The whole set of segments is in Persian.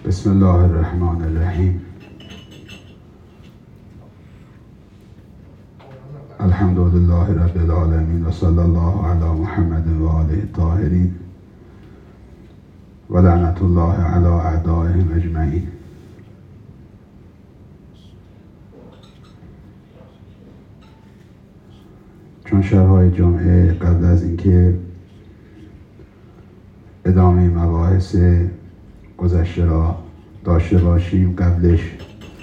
بسم الله الرحمن الرحیم. الحمد لله رب العالمین و صلی الله علی محمد و آله الطاهرین و لعنت الله علی اعدائهم اجمعین. چون شب‌های جمعه قبل از اینکه ادامه مباحث گذشته را داشته باشیم، قبلش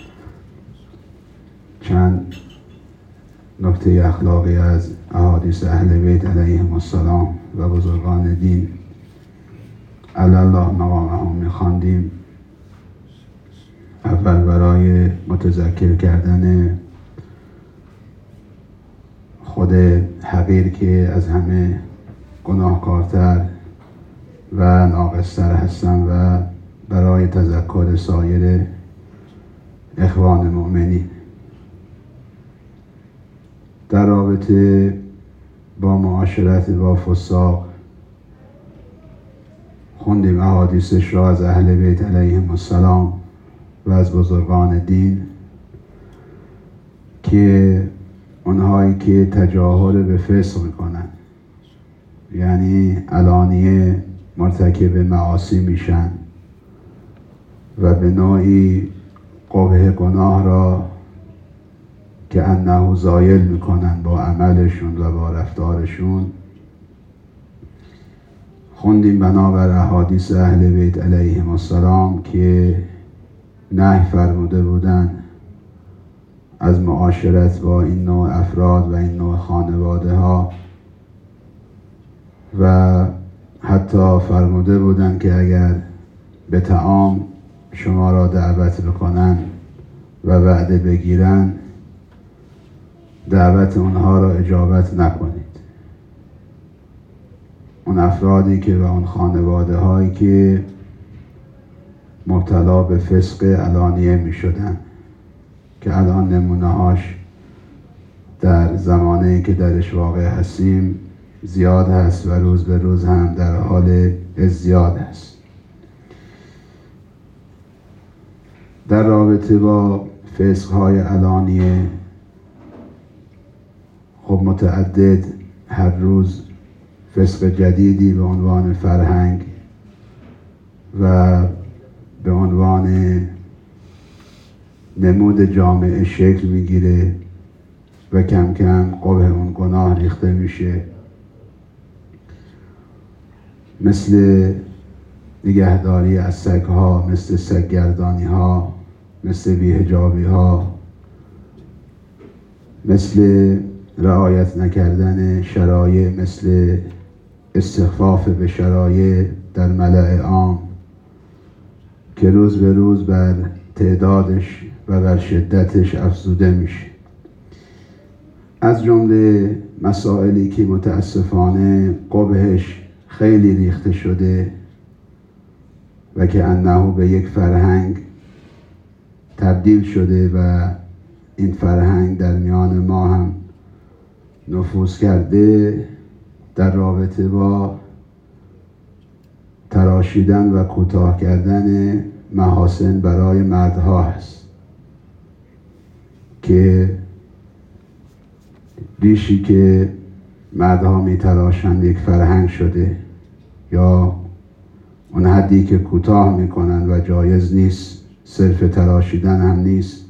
چند نکته اخلاقی از احادیث اهل بیت علیهم السلام و بزرگان دین علی الله مقامهم می‌خواندیم. اول برای متذکر کردن خود حقیر که از همه گناهکارتر و ناقصتر هستن و برای تذکر سایر اخوان مؤمنین. در رابطه با معاشرت با فساق خوندیم احادیثش را از اهل بیت علیهم السلام و از بزرگان دین که اونهایی که تجاهل به فسق میکنن، یعنی علانیه مرتکب معاصی میشن و به نوعی قبح گناه را که انه زایل میکنن با عملشون و با رفتارشون. خوندیم بنابر احادیث اهل بیت علیهم السلام که نهی فرموده بودن از معاشرت با این نوع افراد و این نوع خانواده ها و حتی فرموده بودن که اگر به طعام شما را دعوت بکنن و وعده بگیرن، دعوت اونها را اجابت نکنید. اون افرادی که و اون خانواده هایی که مبتلا به فسق علانیه می شدن که الان نمونه هاش در زمانه‌ای که درش واقع هستیم زیاد هست و روز به روز هم در حال ازدیاد هست. در رابطه با فسق‌های علانیه خب متعدد، هر روز فسق جدیدی به عنوان فرهنگ و به عنوان نمود جامعه شکل میگیره و کم کم قبح اون گناه ریخته میشه، مثل نگهداری از سگ‌ها، مثل سگ‌گردانی ها، مثل بی‌حجابی ها، مثل رعایت نکردن شرایع، مثل استخفاف به شرایع در ملأ عام که روز به روز بر تعدادش و بر شدتش افزوده میشه. از جمله مسائلی که متاسفانه قبحش خیلی ریخته شده و که انه به یک فرهنگ تبدیل شده و این فرهنگ در میان ما هم نفوذ کرده، در رابطه با تراشیدن و کوتاه کردن محاسن برای مردها هست که ریشی که مردها می تراشند یک فرهنگ شده، یا اون حدی که کوتاه می کنند و جایز نیست، صرف تراشیدن هم نیست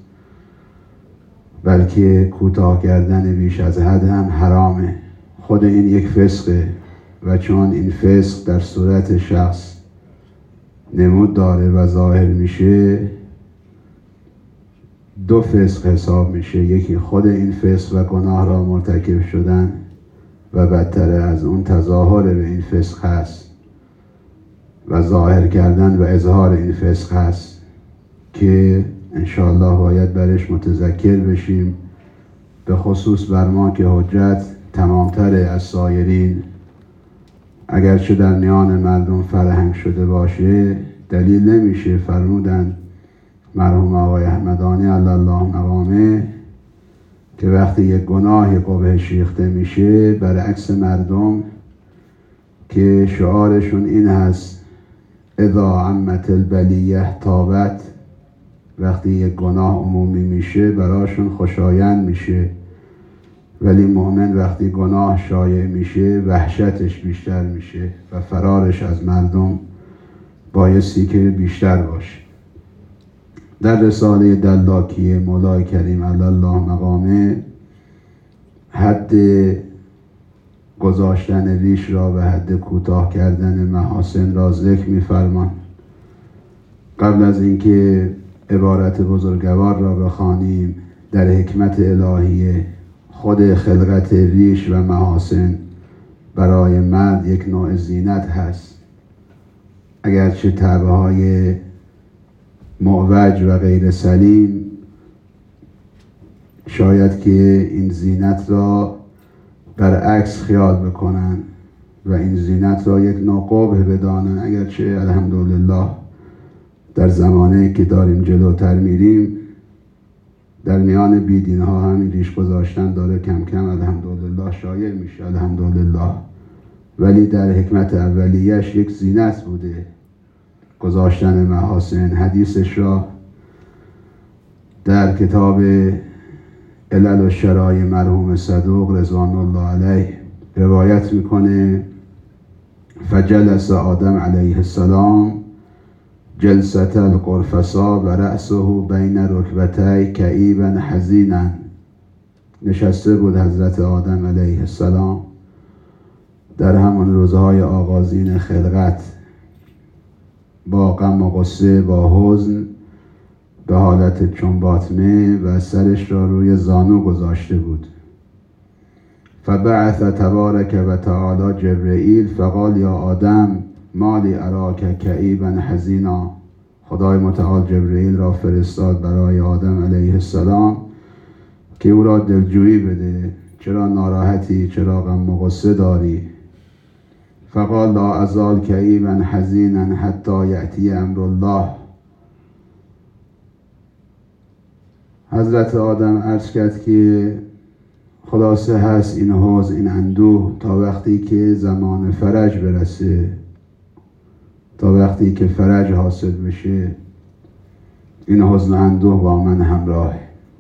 بلکه کوتاه کردن بیش از حد هم حرامه. خود این یک فسقه و چون این فسق در صورت شخص نمود داره و ظاهر میشه، دو فسق حساب میشه. یکی خود این فسق و گناه را مرتکب شدن و بدتر از اون تظاهر به این فسق هست و ظاهر کردن و اظهار این فسق هست که انشاءالله باید برش متذکر بشیم، به خصوص بر ما که حجت تمامتر از سایرین اگرچه در میان مردم فرهنگ شده باشه، دلیل نمیشه فرمودن مرحوم آقای احمدانی علی الله مقامه که وقتی یک گناهی قبحش ریخته میشه، برعکس مردم که شعارشون این هست اذا عمت البلیه تابت، وقتی یک گناه عمومی میشه براشون خوشایند میشه، ولی مؤمن وقتی گناه شایع میشه وحشتش بیشتر میشه و فرارش از مردم بایستی که بیشتر باشه. در رساله دلاکیه مولای کریم علی الله مقامه حد گذاشتن ریش را و حد کوتاه کردن محاسن را ذکر می‌فرماند. قبل از اینکه عبارت بزرگوار را بخوانیم، در حکمت الهیه خود خلقت ریش و محاسن برای مرد یک نوع زینت هست، اگرچه تبعهای معوج و غیر سلیم شاید که این زینت را برعکس خیال بکنن و این زینت را یک نوع قبح بدانن، اگرچه الحمدلله در زمانه که داریم جلوتر میریم در میان بیدین ها همین ریش گذاشتن داره کم کم الحمدلله شایع میشه الحمدلله، ولی در حکمت اولیش یک زینت بوده گذاشتن محاسن. حدیثش را در کتاب علل و شرای مرحوم صدوق رضوان الله علیه روایت میکنه: فجلس آدم علیه السلام جلسة القرفصا و رأسه بین رکبتي کئیبا حزینا. نشسته بود حضرت آدم علیه السلام در همون روزهای آغازین خلقت با غم و غصه، با حزن، به حالت چون باطمه و سرش را روی زانو گذاشته بود. فبعث تبارک و تعالی جبرئیل فقال یا آدم مالی اراک کئیبا حزینا. خدای متعال جبرئیل را فرستاد برای آدم علیه السلام که او را دلجویی بده، چرا ناراحتی، چرا غم و غصه داری؟ فقال لا ازال کئیبا حزینا حتی یأتی امر الله. حضرت آدم عرض کرد که خلاصه هست این حزن، این اندوه تا وقتی که زمان فرج برسه، تا وقتی که فرج حاصل بشه این حزن اندوه با من همراه.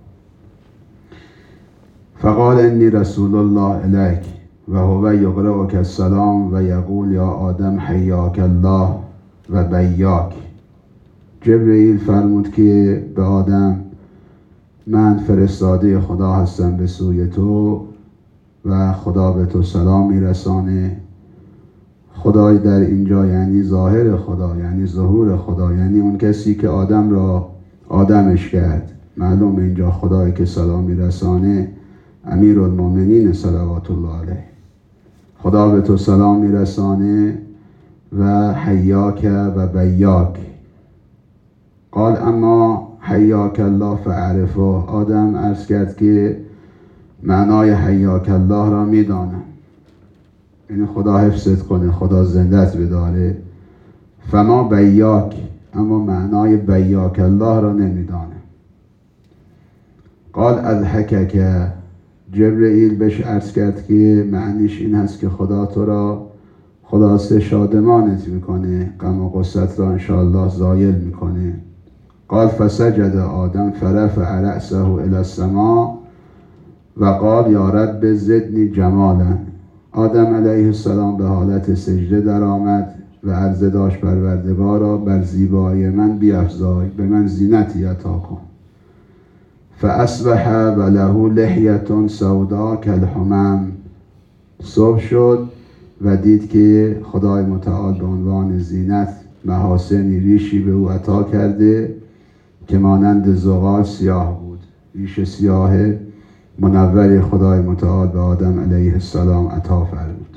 فقال انی رسول الله الیک و هو یقرئک السلام و یقول یا آدم حیاک الله و بیاک. جبرئیل فرمود که به آدم من فرستاده خدا هستم به سوی تو و خدا به تو سلام میرسانه. خدای در اینجا یعنی ظاهر خدا، یعنی ظهور خدا، یعنی اون کسی که آدم را آدمش کرد. معلوم اینجا خدایی که سلام میرسانه امیرالمومنین صلوات الله علیه. خدا به تو سلام میرسانه و حیاک و بیاک. قال اما حیاک الله فاعرفه. آدم عرض کرد که معنای حیاک الله را میدانم، یعنی خدا حفظت کنه، خدا زندت بداره. فما بیاک، اما معنای بیاک الله را نمیدانم. قال اضحکک. جبرئیل بهش عرض کرد که معنیش این هست که خدا تو را خلاصه شادمانت میکنه، غم و غصت را انشاءالله زایل میکنه. قال فسجد آدم فرفع رأسه الی السماء و قال یا رب زدنی جمالا. آدم علیه السلام به حالت سجده در آمد و عرضه داشت پروردگارا بر زیبایی من بیفزای، به من زینتی عطا کن. فاصبح و له لحیة سوداء کالحمام. صبح شد و دید که خدای متعال به عنوان زینت محاسنی ریشی به او عطا کرده که مانند زغال سیاه بود. ریش سیاه منوری خدای متعال به آدم علیه السلام عطا فرمود.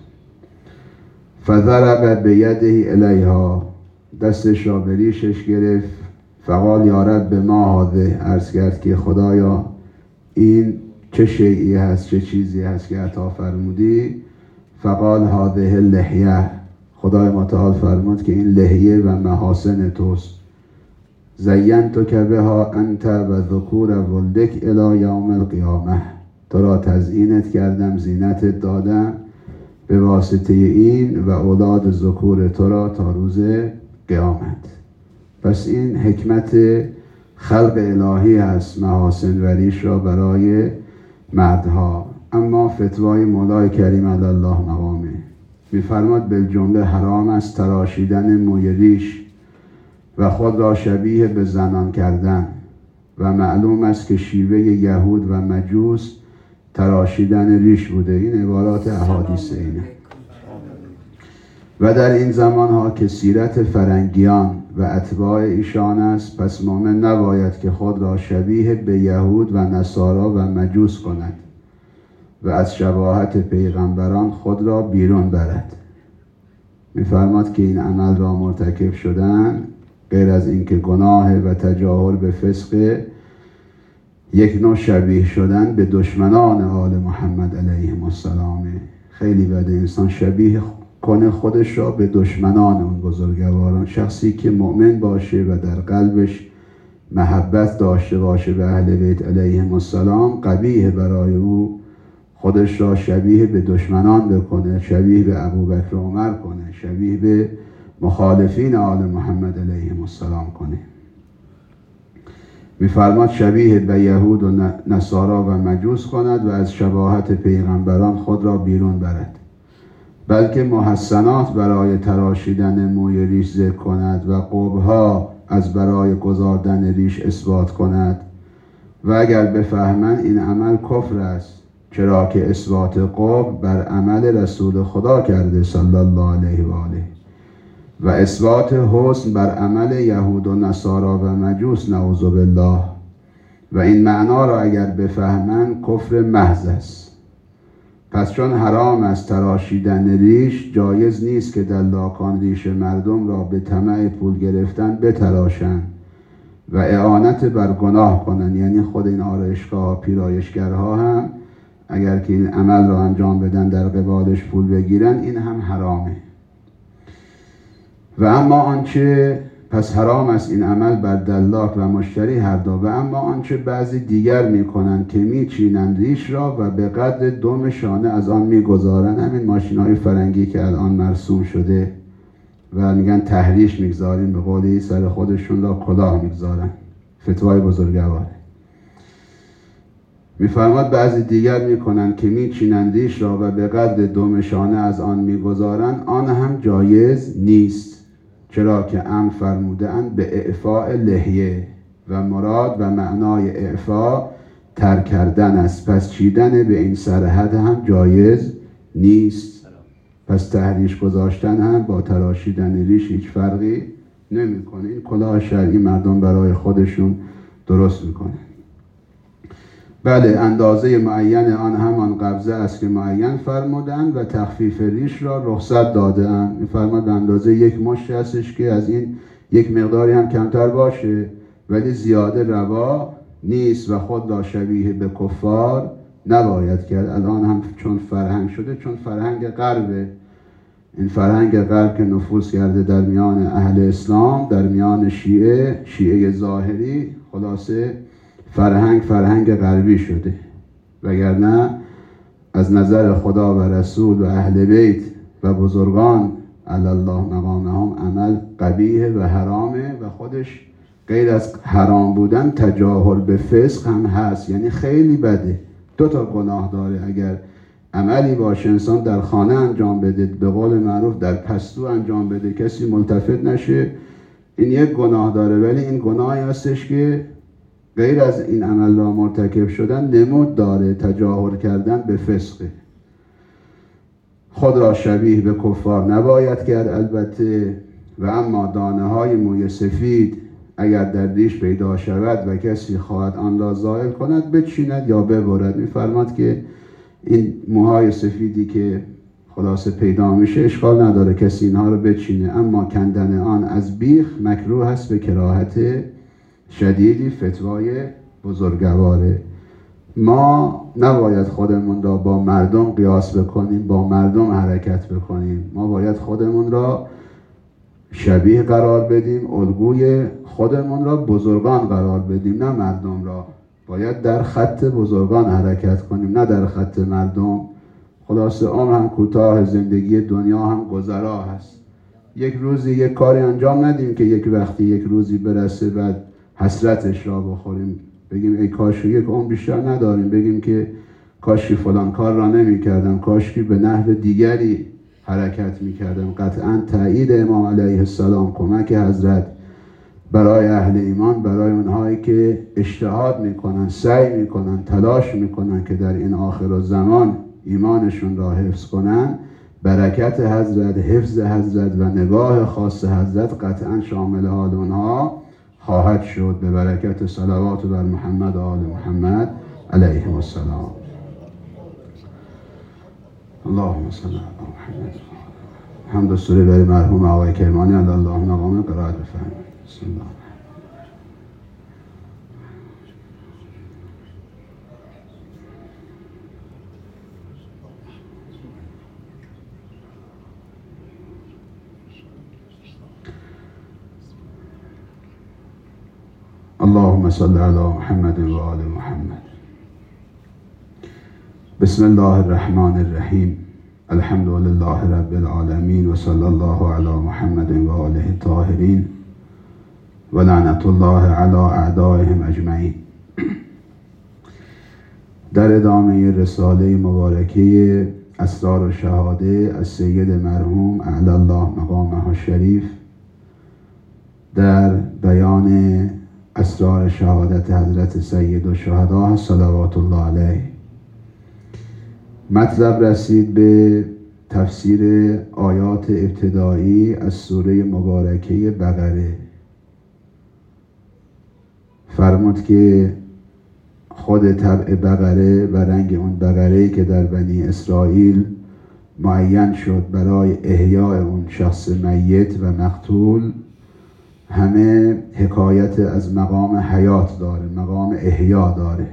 فضرب بیده الیها. دستش را به ریشش گرفت. فقال یا رب ما هذه. عرض کرد که خدایا این چه شیئی هست، چه چیزی هست که عطا فرمودی؟ فقال هذه اللحیه. خدای متعال فرمود که این لحیه و محاسن توست. زینتک بها انت و ذکور ولدک الی یوم القیامه. تو را تزیینت کردم، زینتت دادم به واسطه این و اولاد ذکور تو را تا روز قیامت. پس این حکمت خلق الهی است محاسن وریش را برای مردها. اما فتوای مولای کریم علی الله مقامه می‌فرماد بالجمله حرام است تراشیدن موی ریش و خود را شبیه به زنان کردن و معلوم است که شیوه یهود و مجوس تراشیدن ریش بوده. این عبارات احادیث اینه. و در این زمانها که سیرت فرنگیان و اتباع ایشان است، پس مؤمن نباید که خود را شبیه به یهود و نصارا و مجوس کند و از شباهت پیغمبران خود را بیرون برد. می‌فرماد که این عمل را مرتکب شدن غیر از اینکه گناه و تجاهل به فسق، یک نوع شبیه شدن به دشمنان آل محمد علیهم السلام. خیلی بده انسان شبیه کنه خودش را به دشمنان اون بزرگواران. شخصی که مؤمن باشه و در قلبش محبت داشته باشه به اهل بیت علیهم السلام، قبیح برای او خودش را شبیه به دشمنان بکنه، شبیه به ابوبکر و عمر کنه، شبیه به مخالفین آل محمد علیهم السلام کنه. می‌فرماد شبیه به یهود و نصارا و مجوس کند و از شباهت پیغمبران خود را بیرون برد، بلکه محسنات برای تراشیدن موی ریش ذکر کند و قبح‌ها از برای گذاردن ریش اثبات کند. و اگر بفهمند این عمل کفر است، چرا که اثبات قبح بر عمل رسول خدا کرده صلی الله علیه و آله و اثبات حسن بر عمل یهود و نصارا و مجوس نعوذ بالله. و این معنا را اگر بفهمند کفر محض است. پس چون حرام است تراشیدن ریش، جایز نیست که دلاکان ریش مردم را به طمع پول گرفتن بتراشند و اعانت بر گناه کنند. یعنی خود این آرایشگاه پیرایشگرها هم اگر که این عمل را انجام بدن در قبالش پول بگیرن، این هم حرامه. و اما آنچه پس حرام است این عمل بر دلاک و مشتری هر دو. و اما آنچه بعضی دیگر میکنند که میچینند ریش را و به قدر دم شانه از آن میگذارند. همین ماشین‌های فرنگی که الان مرسوم شده و میگن تحریش میگذاریم، به قولی سر خودشون را کلاه میگذارن. فتوای بزرگواره. میفرماد بعضی دیگر میکنند که میچینند ریش را و به قدر دم شانه از آن میگذارند، آن هم جایز نیست، چرا که امر فرموده‌اند به اعفاء لحیه و مراد و معنای اعفاء ترک کردن است. پس چیدن به این سرحد هم جایز نیست. پس تحریش گذاشتن هم با تراشیدن ریش هیچ فرقی نمیکنه. این کلاه شرعی مردم برای خودشون درست میکنه. بله، اندازه معین آن همان قبضه است که معین فرمودند و تخفیف ریش را رخصت داده‌اند. می‌فرماد اندازه یک مشت هستش که از این یک مقداری هم کمتر باشه، ولی زیاده روا نیست و خود را شبیه به کفار نباید کرد. الان هم چون فرهنگ شده، چون فرهنگ غربه، این فرهنگ غرب که نفوذ کرده در میان اهل اسلام، در میان شیعه ظاهری، خلاصه فرهنگ غربی شده. وگرنه از نظر خدا و رسول و اهل بیت و بزرگان علی الله مقامهم عمل قبیح و حرامه و خودش غیر از حرام بودن تجاهل به فسق هم هست. یعنی خیلی بده. دو تا گناه داره. اگر عملی باشه انسان در خانه انجام بده، به قول معروف در پستو انجام بده، کسی ملتفت نشه، این یک گناه داره. ولی این گناهی هستش که غیر از این عمل را مرتکب شدن نمود داره، تجاهل کردن به فسقه. خود را شبیه به کفار نباید کرد البته. و اما دانه های موی سفید اگر در ریش پیدا شود و کسی خواهد آن را زائل کند، بچیند یا ببرد. می‌فرماد که این موهای سفیدی که خلاصه پیدا میشه اشکال نداره کسی اینها رو بچینه، اما کندن آن از بیخ مکروه است به کراهت شدیدی. فتوای بزرگواره. ما نباید خودمون را با مردم قیاس بکنیم، با مردم حرکت بکنیم. ما باید خودمون را شبیه قرار بدیم، الگوی خودمون را بزرگان قرار بدیم، نه مردم را. باید در خط بزرگان حرکت کنیم، نه در خط مردم. خلاصه عمر هم کوتاه، زندگی دنیا هم گذرا هست. یک روزی یک کاری انجام ندیم که یک وقتی یک روزی برسه بعد حسرتش را بخوریم، بگیم ای کاش یک عمر بیشتر نداریم، بگیم که کاشکی فلان کار را نمی کردم، کاشکی به نحو دیگری حرکت می کردم. قطعا تایید امام علیه السلام، کمک حضرت برای اهل ایمان، برای اونهایی که اجتهاد میکنن، سعی میکنن، تلاش میکنن که در این آخر الزمان ایمانشون را حفظ کنن، برکت حضرت، حفظ حضرت و نگاه خاص حضرت قطعا شامل حال اونها خواهد شد به برکت صلوات بر محمد و آل محمد علیهم السلام. اللهم صل علی محمد. حمد و سوره برای مرحوم آقای کرمانی علی الله مقام قرائت بفرمایید. بسم الله. اللهم صل علی محمد و آل محمد. بسم الله الرحمن الرحیم. الحمد لله رب العالمین و صلی الله علی محمد و آله الطاهرین و لعنت الله علی اعدائهم اجمعین. در ادامه رساله مبارکه اسرار و شهاده از سید مرحوم اعلی الله مقامه الشریف در بیان اسرار شهادت حضرت سید الشهدا صلوات الله علیه، مطلب رسید به تفسیر آیات ابتدایی از سوره مبارکه بقره. فرمود که خود طبع بقره و رنگ اون بقره‌ای که در بنی اسرائیل معین شد برای احیاء اون شخص میت و مقتول، همه حکایت از مقام حیات داره، مقام احیا داره.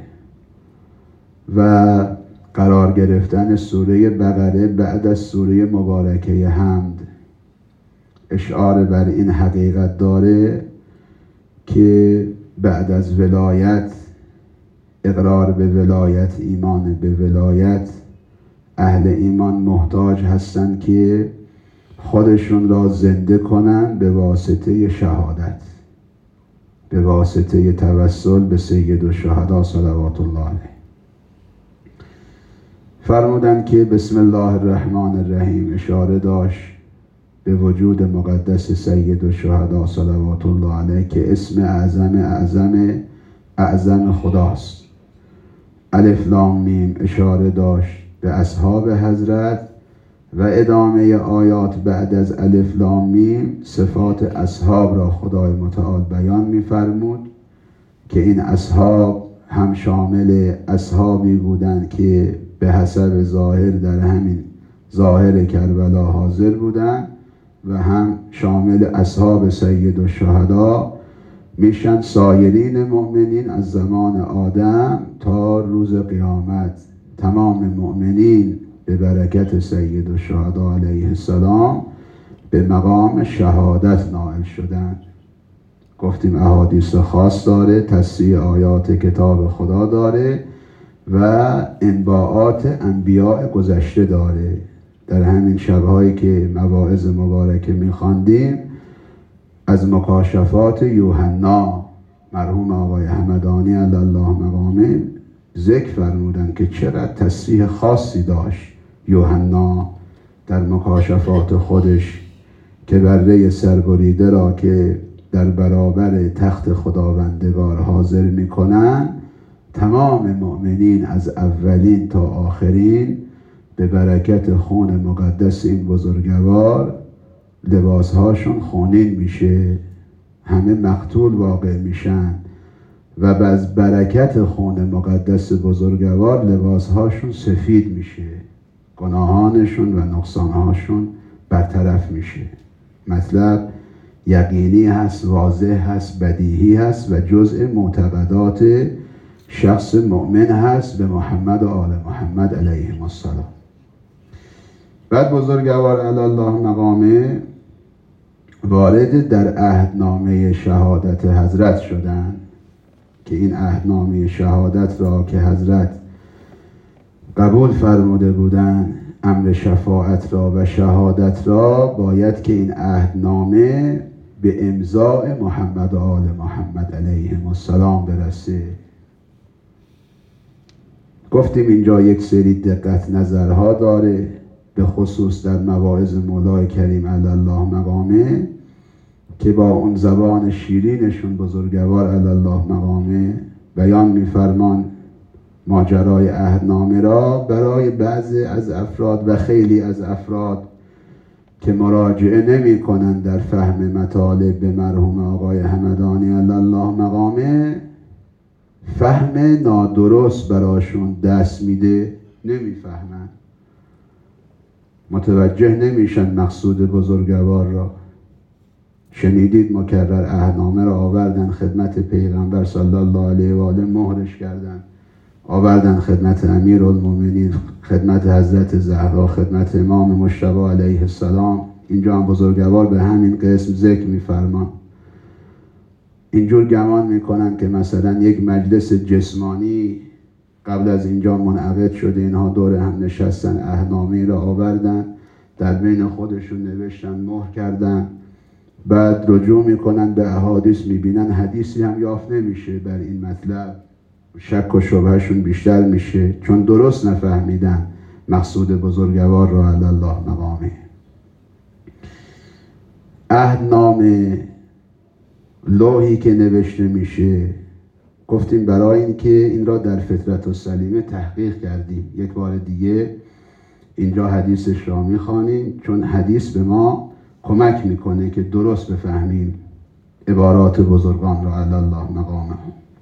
و قرار گرفتن سوره بقره بعد از سوره مبارکه حمد اشعار بر این حقیقت داره که بعد از ولایت، اقرار به ولایت، ایمان به ولایت، اهل ایمان محتاج هستند که خودشون را زنده کنن به واسطه شهادت، به واسطه توسل به سید الشهدا صلوات الله علیه. فرمودن که بسم الله الرحمن الرحیم اشاره داشت به وجود مقدس سید الشهدا صلوات الله علیه که اسم اعظم خداست. الف لام میم اشاره داشت به اصحاب حضرت و ادامه آیات بعد از الف لام میم صفات اصحاب را خدای متعال بیان می‌فرمود که این اصحاب هم شامل اصحابی بودند که به حسب ظاهر در همین ظاهر کربلا حاضر بودند و هم شامل اصحاب سید الشهدا میشن سایرین مؤمنین از زمان آدم تا روز قیامت. تمام مؤمنین به برکت سید الشهدا علیه السلام به مقام شهادت نائل شدند. گفتیم احادیث خاص داره، تصریح آیات کتاب خدا داره و انباءات انبیاء گذشته داره. در همین شبهایی که مواعظ مبارکه میخواندیم از مکاشفات یوحنا مرحوم آقای همدانی علی الله مقامه ذکر فرمودن که چقدر تصریح خاصی داشت یوحنا در مکاشفات خودش که بره سربریده را که در برابر تخت خداوندگار حاضر میکنن، تمام مؤمنین از اولین تا آخرین به برکت خون مقدس این بزرگوار لباسهاشون خونین میشه، همه مقتول واقع میشن و از برکت خون مقدس بزرگوار لباسهاشون سفید میشه، گناهانشون و نقصانهاشون برطرف میشه. مطلب یقینی هست، واضح هست، بدیهی هست و جزء معتقدات شخص مؤمن هست به محمد و آل محمد علیهم السلام. بعد بزرگوار علی الله مقامه وارد در عهدنامه شهادت حضرت شدند که این عهدنامه شهادت را که حضرت قبول فرموده بودند امر شفاعت را و شهادت را باید که این عهدنامه به امضاء محمد و آل محمد علیهم السلام برسه. گفتیم اینجا یک سری دقت نظرها داره، به خصوص در مواعظ مولای کریم علی الله مقامه که با اون زبان شیرینشون بزرگوار علی الله مقامه بیان می‌فرمان ماجرای عهدنامه را برای بعضی از افراد و خیلی از افراد که مراجعه نمی کنند در فهم مطالب به مرحوم آقای همدانی علی الله مقامه فهم نادرست براشون دست میده، نمیفهمن، متوجه نمیشن مقصود بزرگوار را. شنیدید مکرر عهدنامه را آوردن خدمت پیغمبر صلی الله علیه و آله، مهرش کردن، آوردن خدمت امیرالمومنین، خدمت حضرت زهرا، خدمت امام مجتبی علیه السلام. اینجا هم بزرگوار به همین قسم ذکر می‌فرمان. اینجور گمان میکنن که مثلا یک مجلس جسمانی قبل از اینجا منعقد شده، اینها دور هم نشستن، عهدنامه را آوردن، در بین خودشون نوشتن، مهر کردن، بعد رجوع میکنن به احادیث، میبینن حدیثی هم یافت نمیشه بر این مطلب، شک و شبهشون بیشتر میشه چون درست نفهمیدن مقصود بزرگوار را علی الله مقامه. عهدنامه لوحی که نوشته میشه، گفتیم برای این که این را در فطرت السلیمه تحقیق کردیم، یک بار دیگه اینجا حدیثش را میخوانیم چون حدیث به ما کمک میکنه که درست بفهمیم عبارات بزرگان را علی الله مقامه.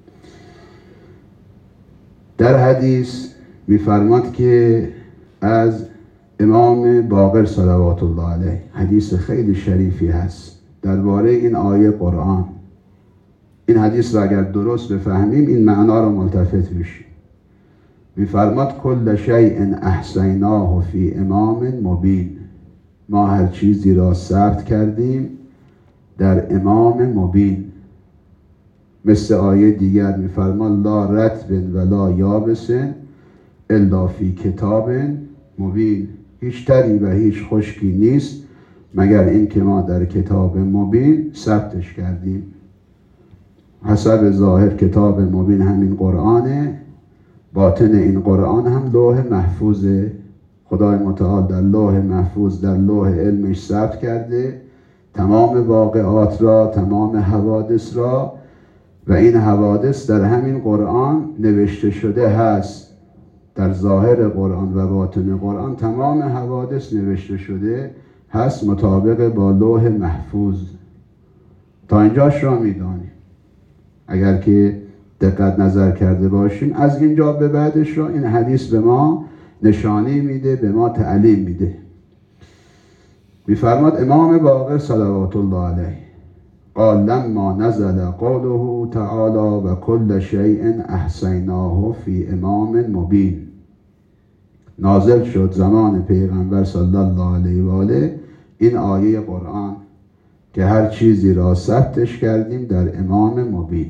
در حدیث میفرماد که از امام باقر صلوات الله علیه، حدیث خیلی شریفی هست درباره این آیه قرآن. این حدیث را اگر درست بفهمیم این معنا را ملتفت میشیم. میفرماد کل شیء احصیناه فی امام مبین، ما هر چیزی را ثبت کردیم در امام مبین. مثل آیه دیگر میفرماد لا رطب ولا یابس الا فی کتاب مبین، هیچ تری و هیچ خشکی نیست مگر این که ما در کتاب مبین ثبتش کردیم. حسب ظاهر کتاب مبین همین قرآنه، باطن این قرآن هم لوح محفوظه. خدای متعال در لوح محفوظ، در لوح علمش ثبت کرده تمام واقعات را، تمام حوادث را، و این حوادث در همین قرآن نوشته شده هست. در ظاهر قرآن و باطن قرآن تمام حوادث نوشته شده هست مطابق با لوح محفوظ. تا اینجاش را میدانیم. اگر که دقت نظر کرده باشیم از اینجا به بعدش را این حدیث به ما نشانی میده، به ما تعلیم میده. میفرماد امام باقر صلوات الله علیه قال لما نزل قوله تعالی و کل شیء احصیناه فی امام مبین، نازل شد زمان پیغمبر صلی الله علیه و آله این آیه قرآن که هر چیزی را ثبتش کردیم در امام مبین.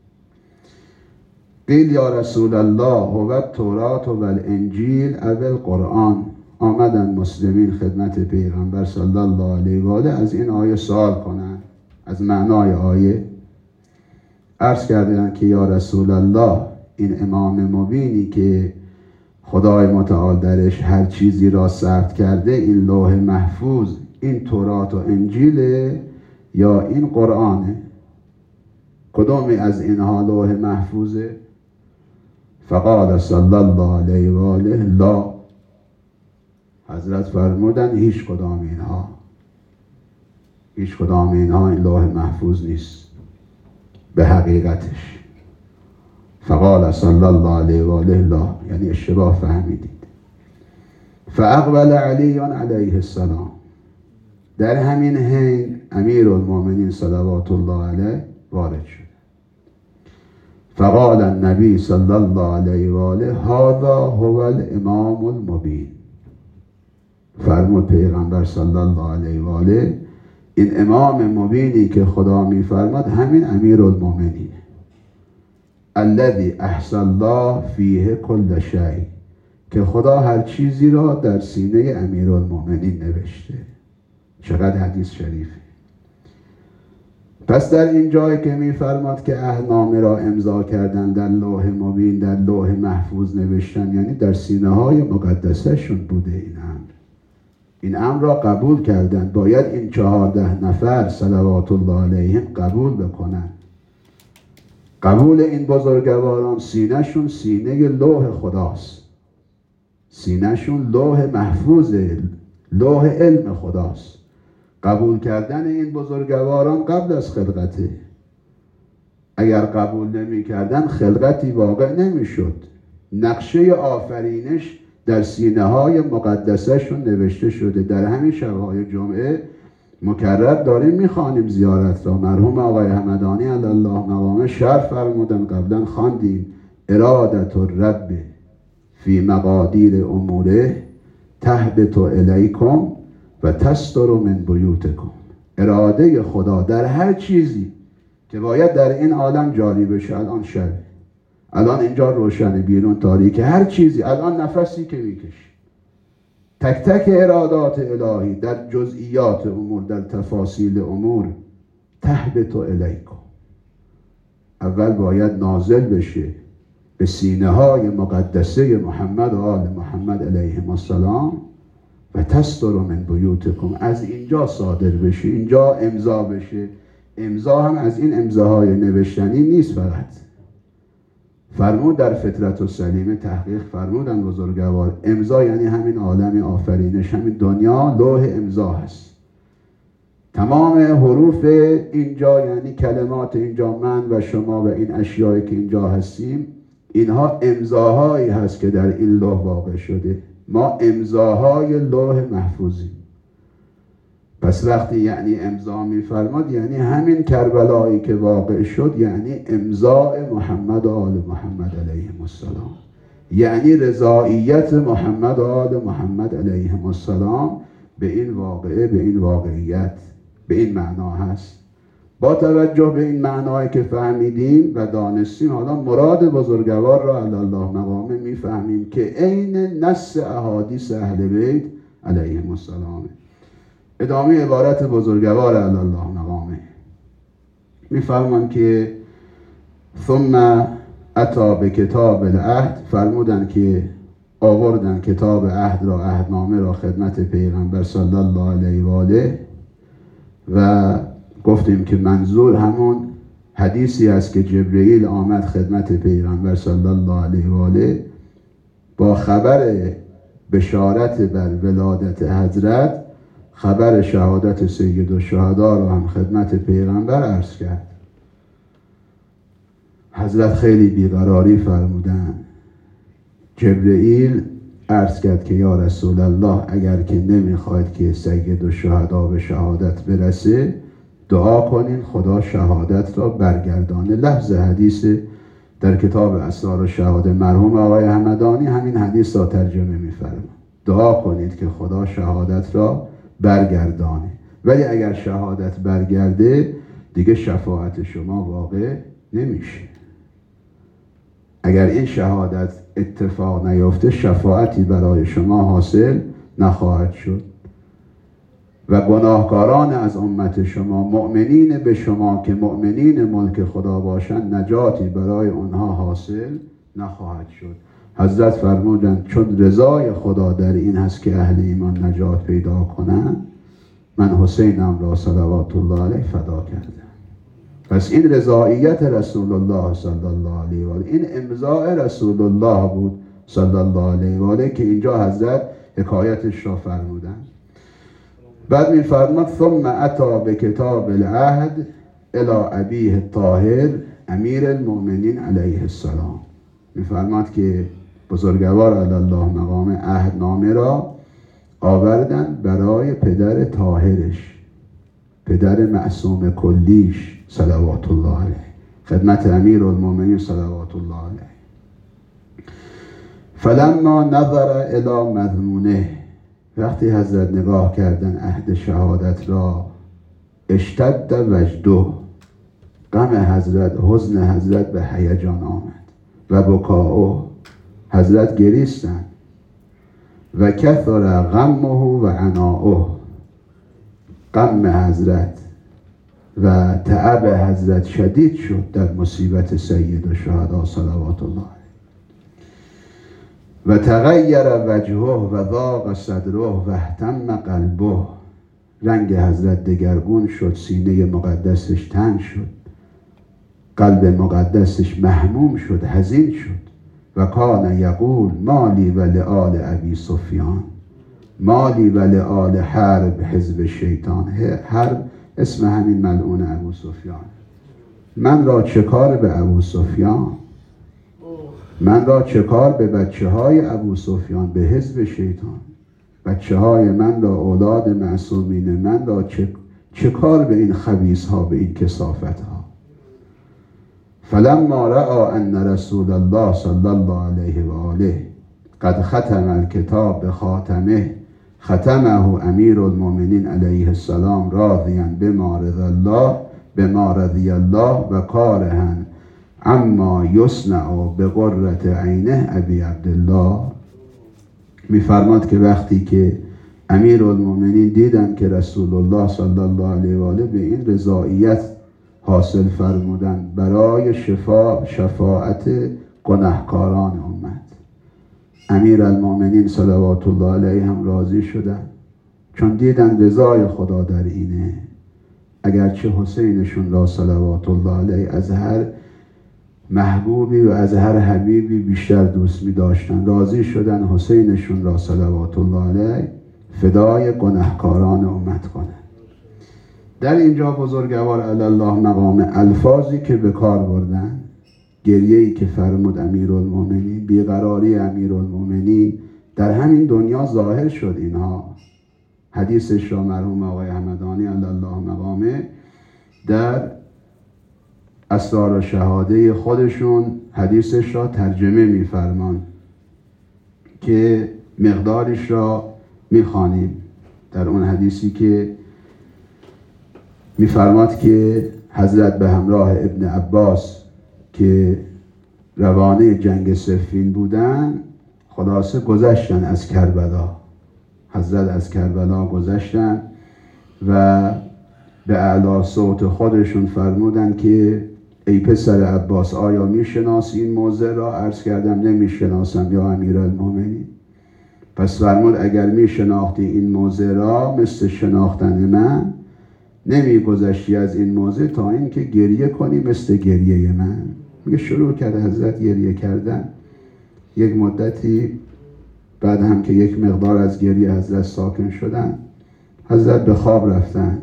قیل یا رسول الله هو التوراة و الانجیل او القرآن، آمدن مسلمین خدمت پیغمبر صلی الله علیه و آله از این آیه سوال کنند، از معنای آیه. عرض کردند که یا رسول الله این امام مبینی که خدای متعال درش هر چیزی را ثبت کرده، این لوح محفوظ، این تورات و انجیله یا این قرآنه؟ کدومی از اینها لوح محفوظه؟ فقال صلی الله علیه و آله لا، حضرت فرمودن هیچ کدام اینها، هیچ کدام اینها این لوح محفوظ نیست به حقیقتش. فقال صلی الله علیه و آله لا، یعنی اشتباه فهمیدید. فاقبل علی علیه السلام، در همین حین امیرالمومنین صلوات الله علیه وارد شد. فقال النبی صلی الله علیه و آله هذا هو الامام المبین، فرمود پیغمبر صلی الله علیه و آله این امام مبینی که خدا میفرماد همین امیرالمومنین، الذی احصى الله فیه کل شیء، که خدا هر چیزی را در سینه امیرالمؤمنین نوشته. چقدر حدیث شریفه. پس در این جایی که می‌فرماد که عهدنامه را امضا کردن، در لوح مبین، در لوح محفوظ نوشتن، یعنی در سینه‌های مقدسه‌شون بوده این امر را قبول کردن. باید این 14 نفر صلوات الله علیهم قبول بکنن. قبول این بزرگواران، سینه‌شون سینه لوح خداست، سینه‌شون لوح محفوظه، لوح علم خداست. قبول کردن این بزرگواران قبل از خلقته. اگر قبول نمی کردن خلقتی واقع نمی شد. نقشه آفرینش در سینه های مقدسهشون نوشته شده. در همین شبهای جمعه مکرر داریم میخوانیم زیارت را. مرحوم آقای همدانی علی الله مقامه شرح فرمودن، قبلا خواندیم: ارادت الرب فی مقادیر اموره تهبط الیکم و تستر من بیوتکم. اراده خدا در هر چیزی که باید در این عالم جاری بشه، الان شب، الان اینجا روشنه، بیرون تاریکه، هر چیزی، الان نفسی که میکشی، تک تک ارادات الهی در جزئیات امور، در تفاصیل امور، تهبط الیکم، اول باید نازل بشه به سینه های مقدسه محمد و آل محمد علیهم السلام و تستر من بیوتکم، از اینجا صادر بشه، اینجا امضا بشه. امضا هم از این امضاهای نوشتنی نیست فقط. فرمود در فطرت السلیمه تحقیق فرمودن بزرگوار، امضا یعنی همین عالم آفرینش، همین دنیا لوح امضا هست. تمام حروف اینجا یعنی کلمات اینجا، من و شما و این اشیایی که اینجا هستیم، اینها امضاهایی هست که در این لوح واقع شده. ما امضاهای لوح محفوظیم. پس وقتی یعنی امضا می‌فرماد، یعنی همین کربلایی که واقع شد، یعنی امضاء محمد و آل محمد علیهم السلام، یعنی رضاییت محمد و آل محمد علیهم السلام به این واقعه، به این واقعیت، به این معنا هست. با توجه به این معنایی که فهمیدیم و دانستیم، حالا مراد بزرگوار را علی الله مقامه میفهمیم که عین نص احادیث اهل بیت علیهم السلام. ادامه عبارت بزرگوار علی الله مقامه میفرمان که ثم اتی به کتاب العهد، فرمودن که آوردن کتاب عهد را، عهدنامه را خدمت پیغمبر صلی الله علیه و آله، و گفتیم که منظور همون حدیثی است که جبرئیل آمد خدمت پیغمبر صلی الله علیه و آله با خبر بشارت بر ولادت حضرت، خبر شهادت سید الشهدا را هم خدمت پیغمبر عرض کرد. حضرت خیلی بیقراری فرمودن. جبرئیل عرض کرد که یا رسول الله، اگر که نمیخواید که سید الشهدا به شهادت برسه، دعا کنین خدا شهادت را برگردانه. لفظ حدیث در کتاب اسرار الشهاده مرحوم آقای همدانی همین حدیث را ترجمه می‌فرماید. دعا کنید که خدا شهادت را برگردانه، ولی اگر شهادت برگرده دیگه شفاعت شما واقع نمیشه. اگر این شهادت اتفاق نیفته، شفاعتی برای شما حاصل نخواهد شد و گناهکاران از امت شما، مؤمنین به شما که مؤمنین ملک خدا باشند، نجاتی برای آنها حاصل نخواهد شد. حضرت فرمودند چون رضای خدا در این هست که اهل ایمان نجات پیدا کنند، من حسینم را صلوات الله علیه فدا کردم. پس این رضاییت رسول الله صلی الله علیه و آله، این امضاء رسول الله بود صلی الله علیه و آله که اینجا حضرت حکایتش را فرمودند. بعد می‌فرماد ثم اتی به کتاب العهد الی ابیه الطاهر امیر المؤمنین علیه السلام. می‌فرماد که بزرگوار علی الله مقام عهدنامه را آوردن برای پدر طاهرش، پدر معصوم کلیش صلوات الله علیه، خدمت امیر المؤمنین صلوات الله علیه. فلما نظر الی مضمونه، وقتی حضرت نگاه کردن عهد شهادت را، اشتد وجده، غم حضرت، حزن حضرت به هیجان آمد و بکاؤه، حضرت گریستند. و کثر غمه و عناؤه، غم حضرت و تعب حضرت شدید شد در مصیبت سید الشهدا صلوات الله علیه. و تغیر وجهه و ضاق صدره و اهتم قلبه، رنگ حضرت دگرگون شد، سینه مقدسش تنگ شد، قلب مقدسش مهموم شد، حزین شد. و کان یقول مالی و لآل ابی سفیان، مالی و لآل حرب حزب شیطان. حرب اسم همین ملعون ابو سفیان. من را چه کار به ابو سفیان، من را چه کار به بچه های ابو سفیان، به حزب شیطان. بچه های من را، اولاد معصومین من را چه کار به این خبیث ها، به این کثافت ها. فلما رأى ان رسول الله صلی الله علیه و آله قد ختم الکتاب بخاتمه، ختمه امیر المؤمنین علیه السلام راضیا بما رضی الله و کارها اما یصنع بقرة عینه ابی عبدالله. میفرماد که وقتی که امیر المؤمنین دیدن که رسول الله صلی الله علیه و آله به این رضایت حاصل فرمودن برای شفاعت گناهکاران امت، امیر المؤمنین صلوات الله علیه هم راضی شدن، چون دیدن رضای خدا در اینه. اگرچه حسینشون را صلوات الله علیه از هر محبوبی و از هر حبیبی بیشتر دوست می داشتن، راضی شدن حسینشون را صلوات الله علیه فدای گناهکاران امت کنن. در اینجا بزرگوار علی الله مقام الفاظی که به کار بردن، گریه‌ای که فرمود امیرالمومنین، بیقراری امیرالمومنین در همین دنیا ظاهر شد. اینها حدیثش را مرحوم آقای همدانی علی الله مقامه در اسرار شهاده خودشون حدیثش را ترجمه می‌فرمان که مقدارش را می‌خوانیم. در اون حدیثی که می‌فرماد که حضرت به همراه ابن عباس که روانه جنگ صفین بودن، خلاصه گذشتن از کربلا. حضرت از کربلا گذشتن و به اعلی صوت خودشون فرمودن که ای پسر عباس، آیا میشناسی این موضع را؟ عرض کردم نمیشناسم یا امیرالمومنین. پس فرمود اگر میشناختی این موضع را مثل شناختن من، نمیگذشتی از این موضع تا این که گریه کنی مثل گریه من. میگه شروع کرد حضرت گریه کردن. یک مدتی بعد هم که یک مقدار از گریه حضرت ساکن شدن، حضرت به خواب رفتن.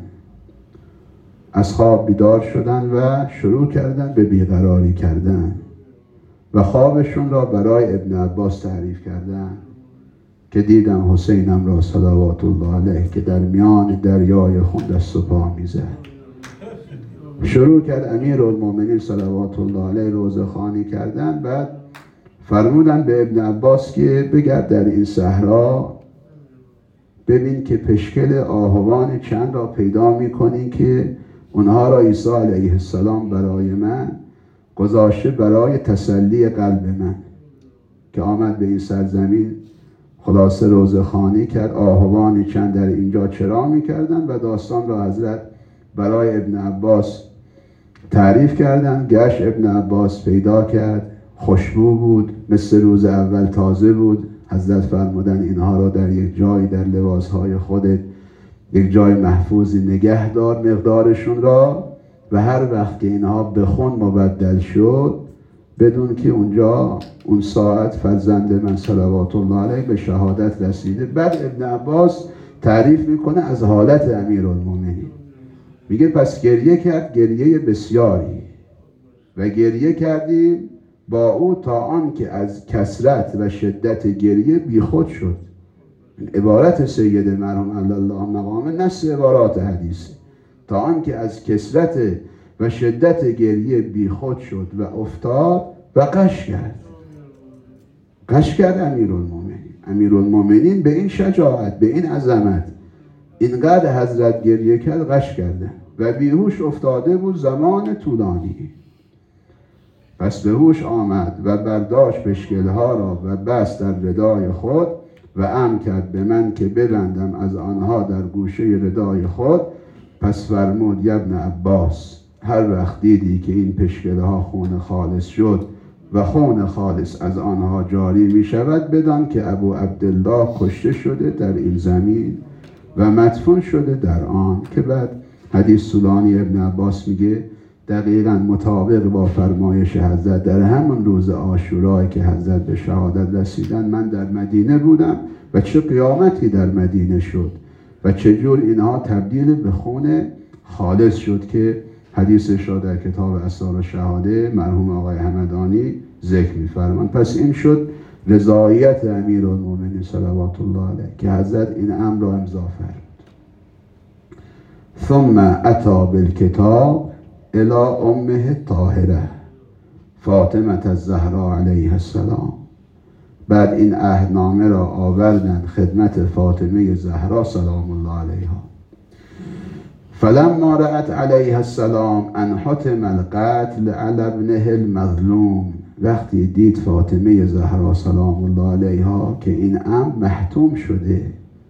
از خواب بیدار شدن و شروع کردن به بیقراری کردن و خوابشون را برای ابن عباس تعریف کردن که دیدم حسینم را صلوات الله علیه که در میان دریای خون دست و پا میزد. شروع کرد امیرالمومنین صلوات الله علیه روزه خوانی کردن. بعد فرمودن به ابن عباس که بگرد در این صحرا ببین که پشکل آهوان چند را پیدا میکنی که اونها را عیسی علیه السلام برای من گذاشته برای تسلی قلب من. که آمد به این سرزمین، خلاصه روزه خوانی کرد، آهوانی چند در اینجا چرا میکردن و داستان را حضرت برای ابن عباس تعریف کردن. گشت ابن عباس پیدا کرد، خوشبو بود، مثل روز اول تازه بود. حضرت فرمودن اینها را در یک جایی در لباسهای خودت یک جای محفوظی نگه دار مقدارشون را، و هر وقت که اینها به خون مبدل شد بدون که اونجا اون ساعت فرزند من صلوات الله علیه به شهادت رسیده. بعد ابن عباس تعریف میکنه از حالت امیرالمومنین. میگه پس گریه کرد گریه بسیاری و گریه کردیم با او تا آن که از کثرت و شدت گریه بیخود شد. عبارت سید مرحوم علی الله مقامه نص عبارات حدیث، تا آن که از کثرت و شدت گریه بیخود شد و افتاد و قش کرد. قش کرد امیرالمومنین. امیرالمومنین به این شجاعت، به این عظمت، اینقدر حضرت گریه کرد قش کرده و بیهوش افتاده بود زمان طولانی. پس به هوش آمد و برداشت پشکلها را و بست در ردای خود و امر کرد به من که ببندم از آنها در گوشه ردای خود. پس فرمود ابن عباس هر وقت دیدی که این پشکله ها خون خالص شد و خون خالص از آنها جاری می شود، بدان که ابو عبدالله کشته شده در این زمین و مدفون شده در آن. که بعد حدیث طولانی ابن عباس میگه دقیقاً مطابق با فرمایش حضرت در همون روز عاشورایی که حضرت به شهادت رسیدن من در مدینه بودم و چه قیامتی در مدینه شد و چجور اینها تبدیل به خون خالص شد که حدیثش را در کتاب اسرار الشهاده مرحوم آقای همدانی ذکر می‌فرمایند. پس این شد رضایت امیرالمومنین صلوات الله علیه که حضرت این امر را امضا فرمود. ثم اتی بالکتاب الی امه الطاهره فاطمه الزهرا علیها السلام. بعد این عهدنامه را آوردند خدمت فاطمه زهرا سلام الله علیها. فلما رأت علیها السلام ان حتم القتل علی ابنه المظلوم. وقتی دید فاطمه زهرا سلام الله علیها که این امر محتوم شده،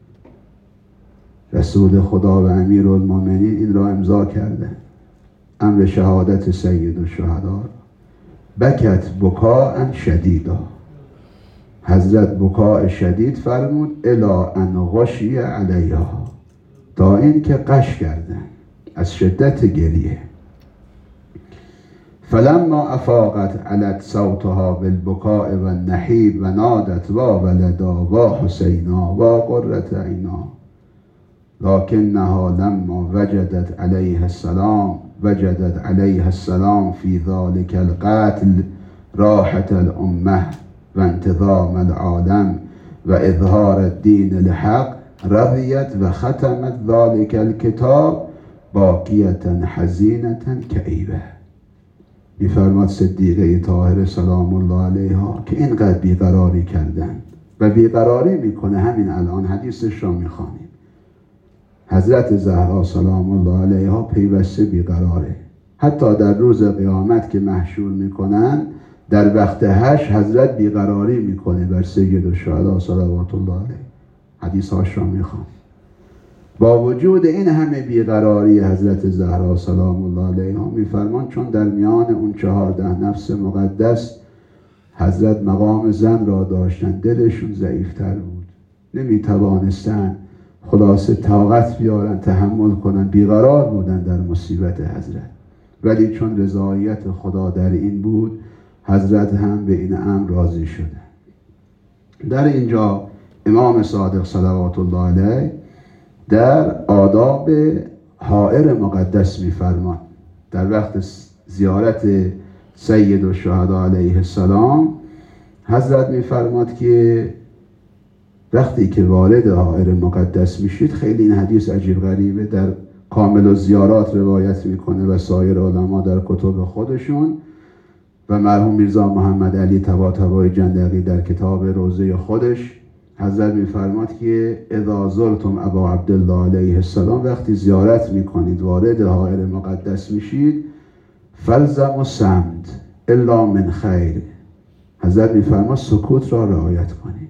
رسول خدا و امیرالمومنین این را امضا کرده، امر شهادت سید الشهدا، بکت بکاء شدیدا. حضرت بکاء شدید فرمود الی ان غشی علیها، تا این که قش کردن از شدت گریه. فلما افاقت علت صوتها بالبکاء و النحیب و نادت و ولدا و حسینا و قرة عینا لکنها لما وجدت علیها السلام فی ذلک القتل راحت الامه و انتظام العالم و اظهار الدین الحق رضیت و ختمت ذلک الکتاب باقیتا حزینتا کئیبه. می‌فرماد صدیقه طاهره سلام الله علیها که اینقدر بیقراری کردن و بیقراری میکنه. همین الان حدیثش را میخوانیم. حضرت زهرا سلام الله علیها پیوسته بیقراره. حتی در روز قیامت که محشور میکنن در وقت حشر حضرت بیقراری میکنه بر سید الشهدا صلوات الله علیه. حدیث هاش را میخوام. با وجود این همه بیقراری حضرت زهرا سلام الله علیها میفرمان چون در میان اون 14 نفس مقدس حضرت مقام زن را داشتن، دلشون ضعیفتر بود، نمیتوانستن خلاصه طاقت بیارن، تحمل کنن، بیقرار بودن در مصیبت حضرت. ولی چون رضایت خدا در این بود حضرت هم به این امر راضی شدن. در اینجا امام صادق صلوات الله علیه در آداب حائر مقدس می‌فرماد. در وقت زیارت سید الشهدا علیه السلام حضرت می‌فرماد که وقتی که وارد حائر مقدس میشید، خیلی این حدیث عجیب غریبه، در کامل الزیارات روایت میکنه و سایر علما در کتب خودشون و مرحوم میرزا محمد علی طباطبایی جندقی در کتاب روضه خودش حضرت میفرماد که اذا زرتم ابا عبدالله علیه السلام، وقتی زیارت میکنید وارد حائر مقدس میشید، فلزم و صمت الا من خیر. حضرت میفرماد سکوت را رعایت کنید.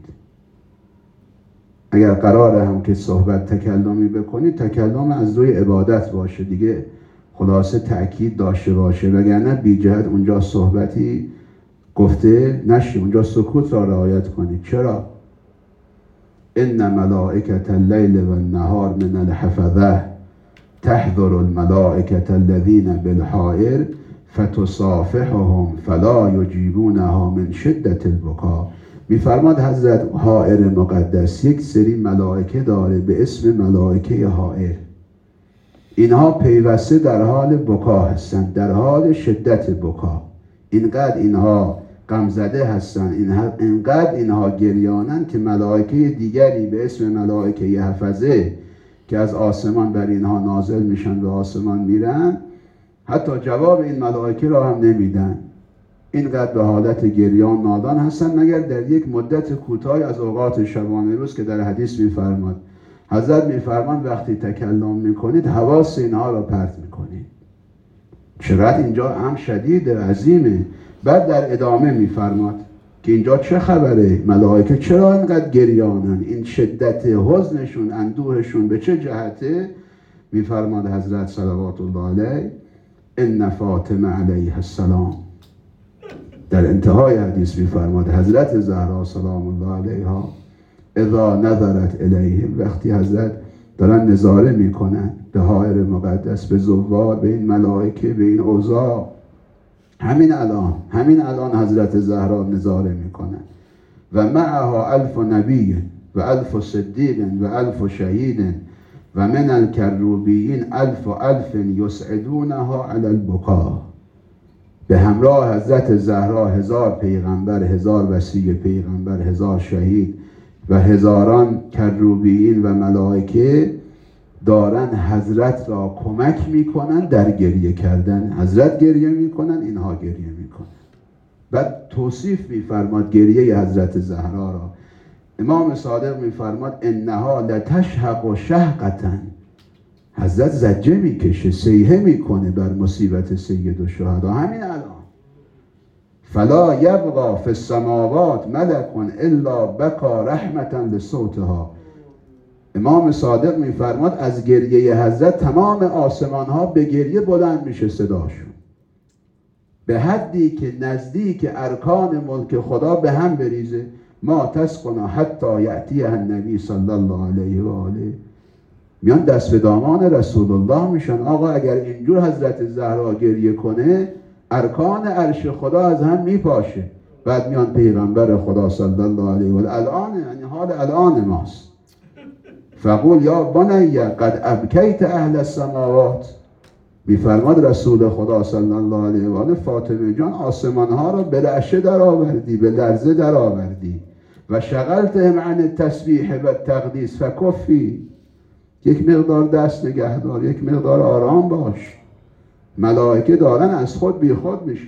اگر قراره هم که صحبت تکلمی بکنید، تکلم از روی عبادت باشه دیگه، خلاصه تأکید داشته باشه، وگرنه بی جهت اونجا صحبتی گفته نشه، اونجا سکوت را رعایت کنید. چرا؟ ان ملائکة اللیل و النهار من الحفظه تحضر الملائکة الذین بالحائر فتصافحهم فلا یجیبونها من شدة البکا. میفرماد حضرت حائر مقدس یک سری ملائکه داره به اسم ملائکه حائر. اینها پیوسته در حال بکا هستند، در حال شدت بکا. اینقدر اینها غمزده هستند، اینقدر اینها گریانند که ملائکه دیگری به اسم ملائکه حفظه که از آسمان بر اینها نازل میشن و آسمان میرن، حتی جواب این ملائکه را هم نمیدن. اینقدر به حالت گریان نادان هستن، مگر در یک مدت کوتاهی از اوقات شبانه روز که در حدیث میفرماد. حضرت میفرمان وقتی تکلم میکنید حواس اینها را پرت میکنید. چقدر اینجا امر شدید عظیمه. بعد در ادامه میفرماد که اینجا چه خبره، ملائکه چرا اینقدر گریانن، این شدت حزنشون، اندوهشون به چه جهته؟ میفرماد حضرت صلوات الله علیه ان فاطمه علیها السلام، در انتهای حدیث میفرماد حضرت زهرا سلام الله علیها اذا نظرت الیهم، وقتی حضرت دارن نظاره میکنن به حائر مقدس، به زوار، به این ملائکه، به این اوضاع، همین الان حضرت زهرا نظاره میکنن و معها 1000 نبی و 1000 صدیق و 1000 شهید و من الکروبیین 1000 یسعدونها علی البکا، به همراه حضرت زهرا 1000 پیغمبر، 1000 وصی پیغمبر، 1000 شهید و هزاران کروبیین و ملائکه دارن حضرت را کمک میکنن در گریه کردن. حضرت گریه میکنن، اینها گریه میکنن. بعد توصیف میفرماد گریه حضرت زهرا را. امام صادق میفرماد انها لتشهق شهقة، حضرت زجه میکشه، صیحه میکنه بر مصیبت سید الشهدا همین الان. فلا یبقى فی السماوات ملک الا بکا رحمتا لصوتها. امام صادق میفرماد از گریه حضرت تمام آسمان ها به گریه بلند میشه صداشون، به حدی که نزدیک ارکان ملک خدا به هم بریزه. ما تسقنا حتی یأتیه النبی صلی الله علیه و آله، میان دست به دامان رسول الله میشن. آقا اگر اینجور حضرت زهرا گریه کنه ارکان عرش خدا از هم میپاشه. بعد میان پیغمبر خدا صلی الله علیه و آله، الان یعنی حال الان ماست، فقول یا بنی قد ابکیت اهل السماوات، میفرماد رسول خدا صلی الله علیه و آله فاطمه جان آسمان ها را به رعشه در آوردی، به لرزه در آوردی و شغلتهم عن التسبیح و التقدیس فکفی، یک مقدار دست نگهدار، یک مقدار آرام باش، ملائکه دارن از خود بی خود میشن.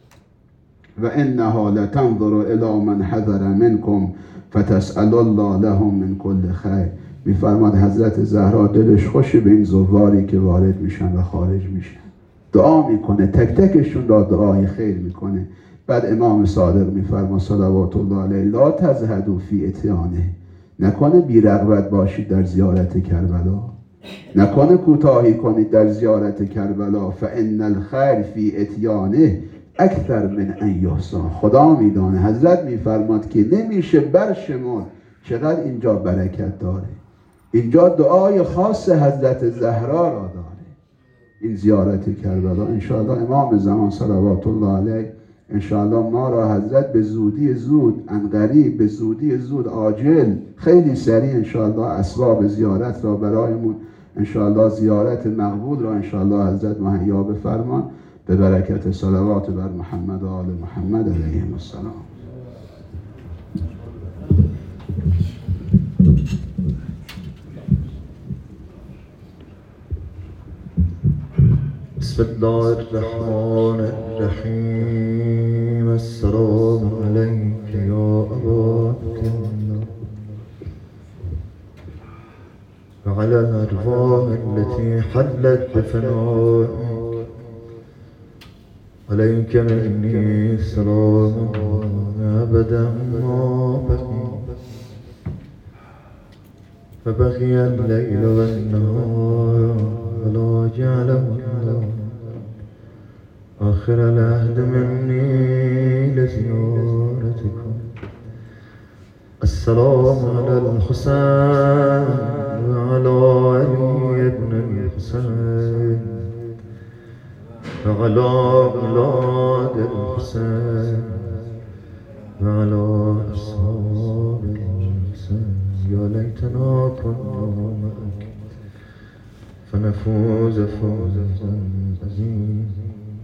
و انها لتنظر الی من حضر منکم فتسأل الله لهم من کل خیر. میفرماد حضرت زهرا دلش خوشه به این زواری که وارد میشن و خارج میشن، دعا میکنه، تک تکشون را دعای خیر میکنه. بعد امام صادق میفرماد صلوات الله علیه لا تزهدوا فی اتیانه، نکنه بی رغبت باشید در زیارت کربلا، نکنه کوتاهی کنید در زیارت کربلا. فان الخیر فی اتیانه اکثر من ان یحصی. خدا میدانه، حضرت میفرماد که نمیشه برشمرد چقدر اینجا برکت داره. اینجا دعای خاص حضرت زهرا را داره این زیارت کربلا. انشاءالله امام زمان صلوات الله علیه انشاءالله ما را حضرت به زودی زود عنقریب، به زودی زود عاجل، خیلی سریع انشاءالله اسباب زیارت را برایمون، انشاءالله زیارت مقبول را انشاءالله حضرت مهیا بفرمان به برکت صلوات بر محمد و آل محمد علیهم السلام. بسم الله الرحمن الرحیم. السلام علیک یا ابا عبدالله و علی الارواح التي حلت بفنائك علیک منی سلام ابدا ما بقی فبقي الليل والنهار ولا جعله الله آخر العهد مني لزيارتكم. السلام على الحسين وعلى علي بن الحسين وعلى أولاد الحسين وعلى أصحاب الحسين. يا ليتنا كنا معك فنفوز فوزا عظيما.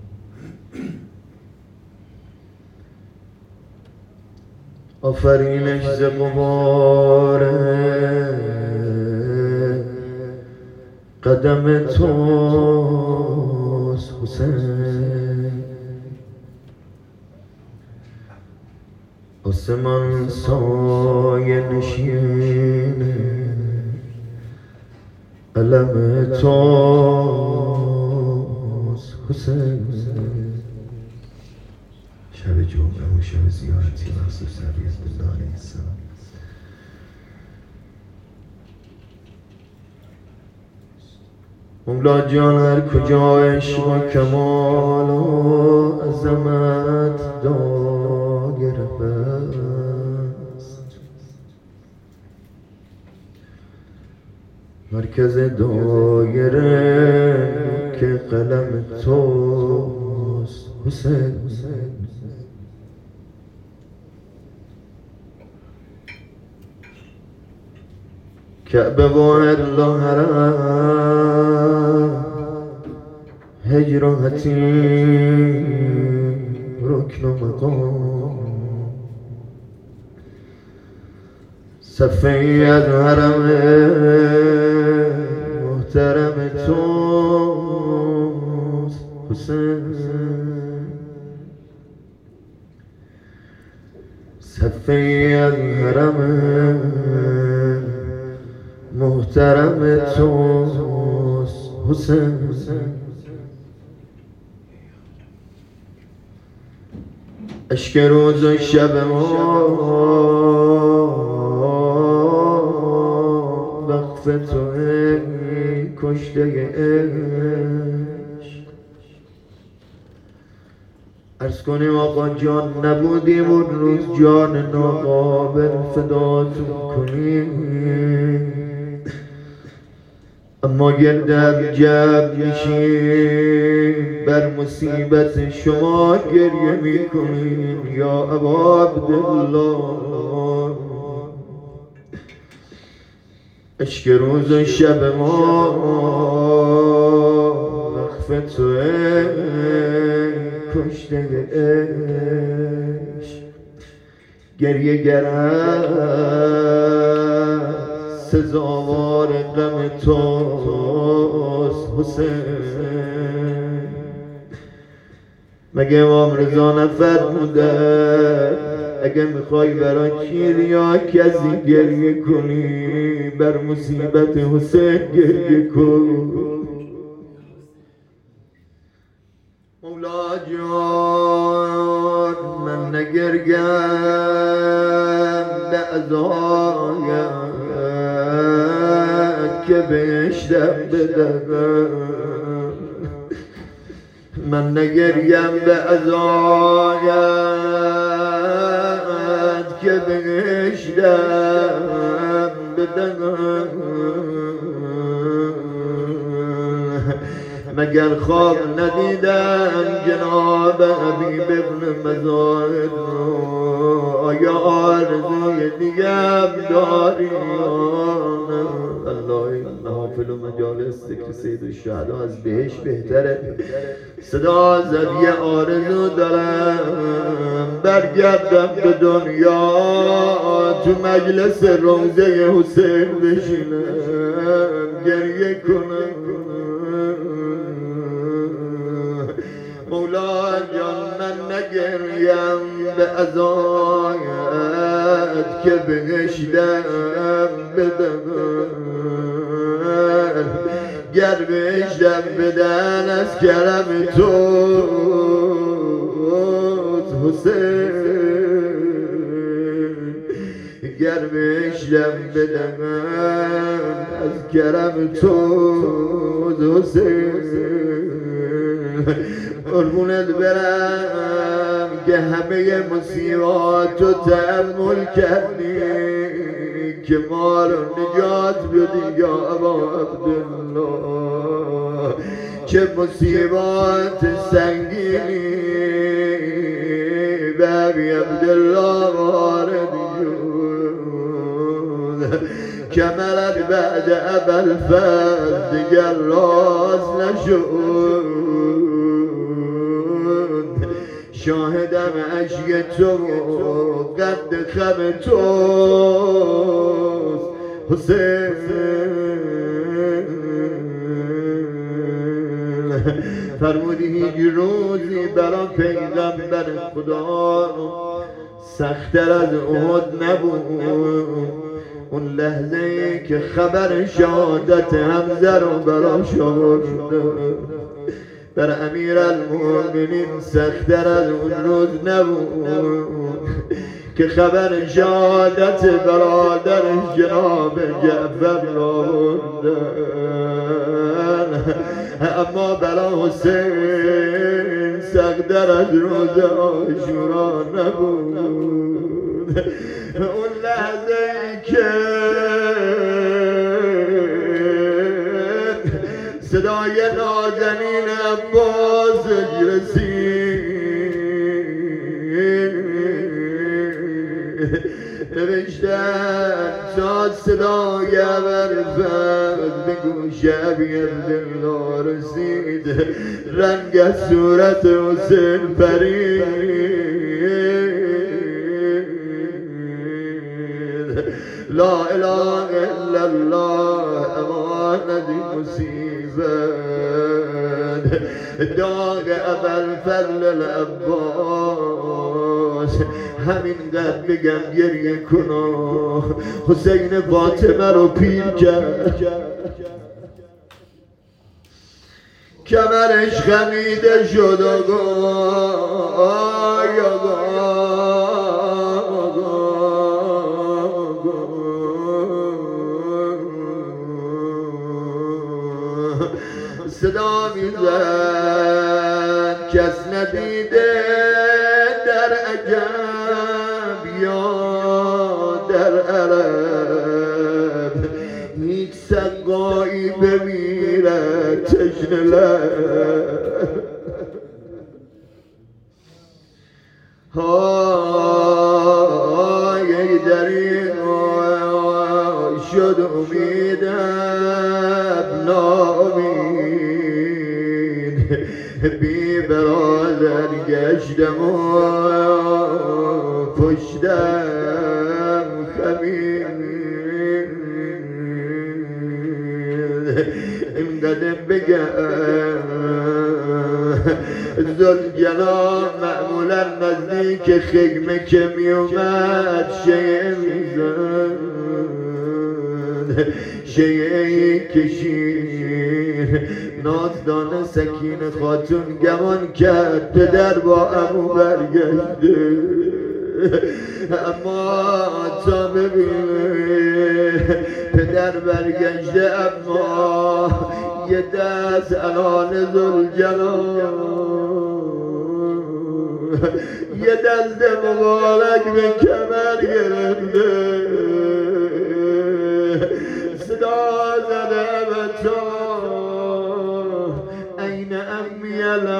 آفرینش ز غبار قدم توست حسین، آسمان سایه نشین علم توست حسین. شب جمعه و شب زیارتی مخصوص نبی عبدالله علیه السلام. مولا جان هر کجا عشق و کمال و عظمت دایر بست، مرکز دایره که قلم توست حسین. کعبه و الا حرم هجر و حتیم رکن و مقام، صفه ای از حرم محترم توست حسین. صفه ای از حرم محترم توست حسین. اشک روز و شب ما وقف تو ای کشته عشق. عرض کنیم آقا جان نبودیم اون روز جان ناقابل فداتون کنیم، اما گردم جمع میشیم بر مصیبت شما گریه میکنیم یا ابا عبدالله. عشق روز و شب ما وقف تو ای کشته عشق. گریه گرد سزاوار غم توست حسین. مگه امام رضا نفرموده اگه میخوای برای کیر یا کسی گریه کنی بر مصیبت حسین گریه کن. مولا جان من نگریم به عزایت که بهشتم بدم، من نگریم به عزایت که بهشتم بدم. مگر خواب ندیدم جناب حبیب ابن مزاحم، آیا آرزوی دیگم داری؟ الله محافل و مجالس ذکر سید الشهدا از بهش بهتره. صدا زد یه آرزو دارم برگردم به دنیا تو مجلس روضه حسین بشینم گریه کنم. مولا جان من نگریم به عزایت که بهشتم بدن، گر بهشتم بدن از کرم توست حسین. گر بهشتم بدن از کرم توست حسین. قربونت برم که همه مصیباتو تحمل کردی که ما رو نجات بدی یا ابا عبدالله. چه مصیبات سنگینی به ابی عبدالله وارد شد که ملت بعد ابوالفضل دیگر راست نشد. شاهدم عشق تو قد خم توست حسین. فرمودی هیچ روزی برای پیغمبر خدا سخت‌تر از احد نبود. اون لحظه ای که خبر شهادت حمزه رو براش آورد بر امیر المؤمنین سخت‌تر از اون روز نبود که خبر شهادت برادرش جناب جعفر را بردن، اما برای حسین سخت‌تر از روز عاشورا نبود. اون لحظه که صدای نازنین عباس رسید، نوشتن تا صدای ابرفز به گوش ابی عبدالله رسید، رنگ از صورت حسین پرید. لا اله الا الله، امان از این مصیبت، داغ ابوالفضل العباس. همینقدر بگم گریه کنم، حسین فاطمه رو پیر کرد، کمرش خمیده شد و صدا میزد کس ندیده در عجب یا در عرب، هیچ سقایی بمیرد تشنه لب. های در این شد امیدم ناامید، بی برادر گشتم و پشتم خمید. اینقدر بگم ذوالجلال معمولا نزدیک خیمه که می اومد شیعه میزد، شیعه کشید. نازدان سکین خاتون گمان کرد پدر با عمو برگشته، اما تا ببینه پدر برگشته، اما یه دست الان ذوالجلال، یه دست مبارک به کمر گرفته، صدا زده به تو این امی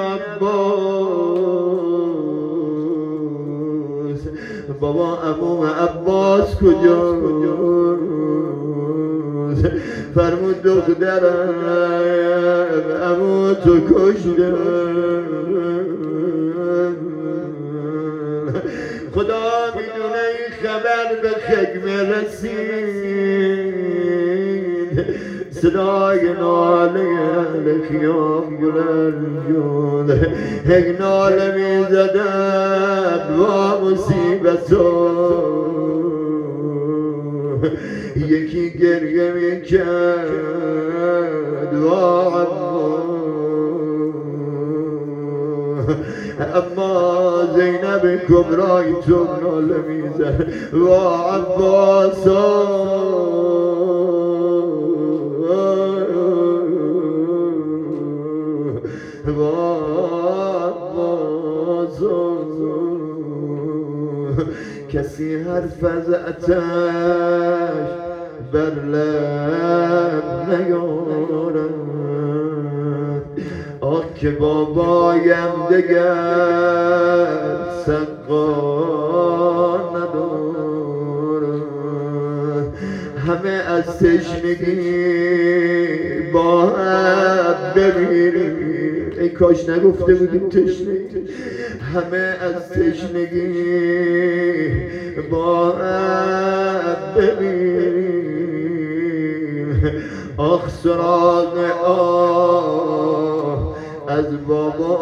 العباس، بابا عمو عباس کجاست؟ فرمود دخترم عمو تو کشتم. خدا میدونه این خبر به خیمه رسید، صدای ناله اهل خیام بلند شد، یک ناله میزدن با مصیبتو، یکی گریه میکرد با عباس، اما زینب کبرای تو ناله میزد با عباس. کسی حرف از آتش بر لب نیارد، آه که بابایم دگر سقا ندارد. همه از تشنگی با هم بمیریم، ای کاش نگفته بودیم تشنه، همه از تشنگی با هم بمیریم. آخ سراغ آه از بابا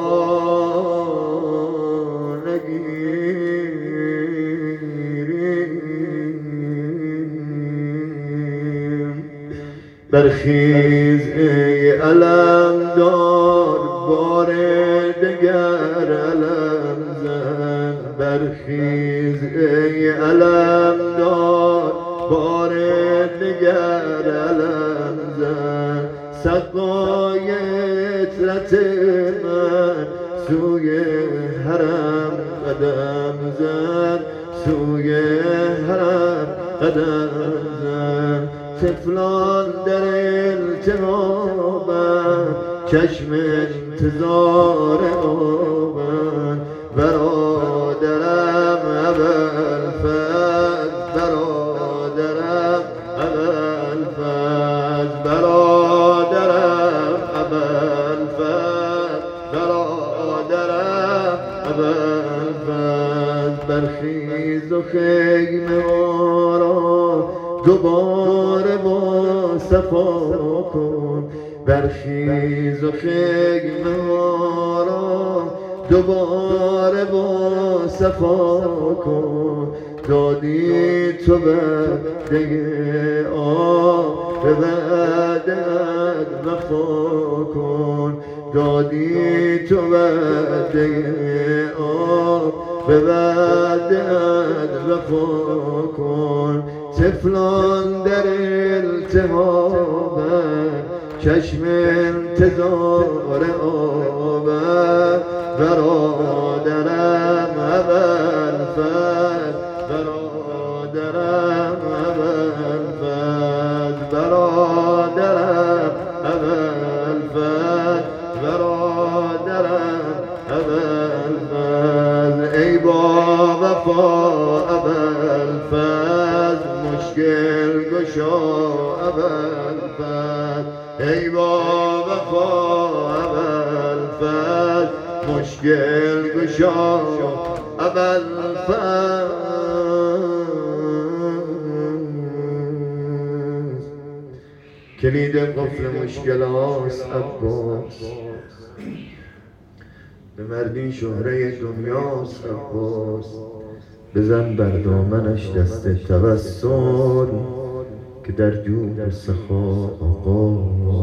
نگیریم. برخیز ای علمدار بار دگر علم زن برخیز ای علم دار بار دگر علم زن سقای عطرت من سوی حرم قدم زن سوی حرم قدم زن طفلان در التهابن چشم انتظار آبن برادرم ابوالفضل برادرم ابوالفضل برادرم ابوالفضل برادرم ابوالفضل برخیز و خیمه ها را دوباره با صفا کن برخیز و خیمه ها را دوباره با صفا کن دادی تو وعده به وعدت وفا کن دادی تو وعده به وعدت وفا کن طفلان در التهابن چشم انتظار آبن برادرم ابوالفضل برادرم ابوالفضل برادرم ابوالفضل برادرم ابوالفضل ای با وفا ابوالفضل مشکل گشا ابوالفضل ای با وفا ابوالفضل مشکل گشا ابوالفضل کلید قفل مشکل هاست عباس به مردی شهره دنیاست عباس بزن بر دامنش دست توسل که در جور سخا آقا